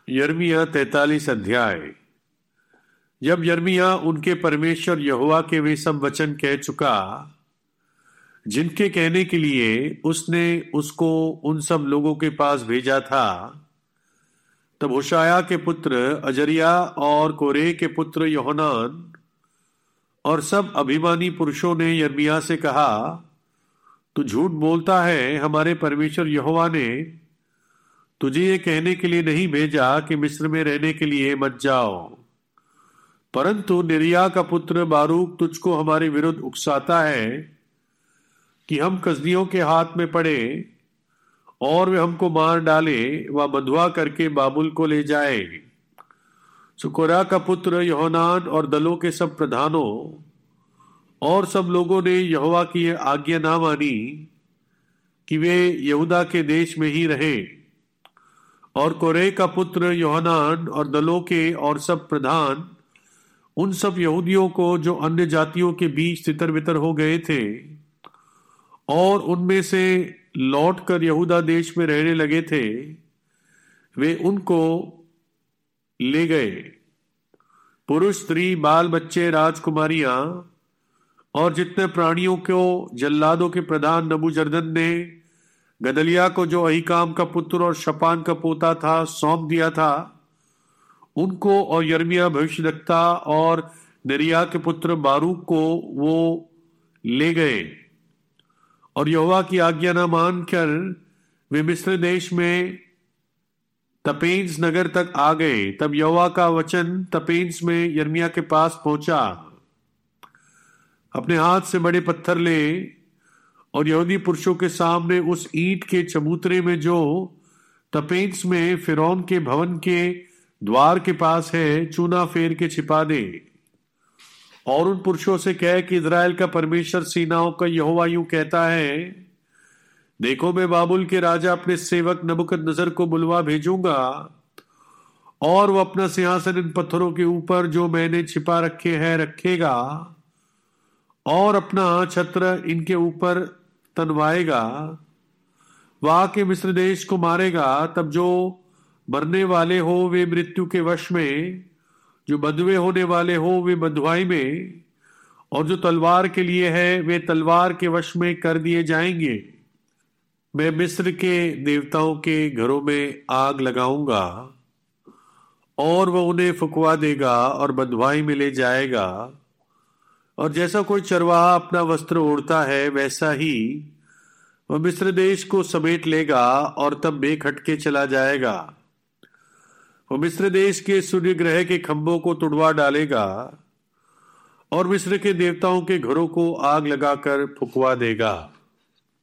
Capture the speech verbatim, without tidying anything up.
यिर्मयाह तैतालीस अध्याय। जब यिर्मयाह उनके परमेश्वर यहोवा के वे सब वचन कह चुका जिनके कहने के लिए उसने उसको उन सब लोगों के पास भेजा था, तब होशाया के पुत्र अजरिया और कोरे के पुत्र योहनान और सब अभिमानी पुरुषों ने यिर्मयाह से कहा, तू झूठ बोलता है। हमारे परमेश्वर यहोवा ने तुझे ये कहने के लिए नहीं भेजा कि मिस्र में रहने के लिए मत जाओ, परंतु निरिया का पुत्र बारूक तुझको हमारे विरुद्ध उकसाता है कि हम कसदियों के हाथ में पड़े और वे हमको मार डाले व बंधुआ करके बाबुल को ले जाए। सुकोरा का पुत्र योहनान और दलों के सब प्रधानों और सब लोगों ने यहोवा की आज्ञा ना मानी कि वे यहूदा के देश में ही रहे। और कोरे का पुत्र योहनान और दलों के और सब प्रधान उन सब यहूदियों को जो अन्य जातियों के बीच तितर बितर हो गए थे और उनमें से लौटकर यहूदा देश में रहने लगे थे, वे उनको ले गए। पुरुष, स्त्री, बाल बच्चे, राजकुमारियां और जितने प्राणियों को जल्लादों के प्रधान नबूजरदन ने गदलिया को, जो अहीकाम का पुत्र और शपान का पोता था, सौंप दिया था, उनको और यिर्मयाह भविष्यद्वक्ता और नेरिय्याह के पुत्र बारूक को वो ले गए। और यहोवा की आज्ञा न मानकर वे मिस्र देश में तपेंस नगर तक आ गए। तब यहोवा का वचन तपेंस में यिर्मयाह के पास पहुंचा, अपने हाथ से बड़े पत्थर ले और यहूदी पुरुषों के सामने उस ईंट के चबूतरे में जो तपेंस में फिरौन के भवन के द्वार के पास है, चूना फेर के छिपा दे। और उन पुरुषों से कह कि इजराइल का परमेश्वर सेनाओं का यहोवा यूं कहता है, देखो मैं बाबुल के राजा अपने सेवक नबूकदनेस्सर को बुलवा भेजूंगा और वो अपना सिंहासन इन पत्थरों के ऊपर जो मैंने छिपा रखे हैं रखेगा और अपना छत्र इनके ऊपर तनवाएगा। वहां के मिस्र देश को मारेगा। तब जो मरने वाले हो वे मृत्यु के वश में, जो बंधुए होने वाले हो वे बंधुआई में, और जो तलवार के लिए है वे तलवार के वश में कर दिए जाएंगे। मैं मिस्र के देवताओं के घरों में आग लगाऊंगा और वह उन्हें फुकवा देगा और बंधुआई में ले जाएगा। और जैसा कोई चरवाहा अपना वस्त्र ओढ़ता है, वैसा ही वह मिस्र देश को समेट लेगा और तब बेखटके चला जाएगा। वह मिस्र देश के सूर्य ग्रह के खंभों को तुड़वा डालेगा और मिस्र के देवताओं के घरों को आग लगाकर फुकवा देगा।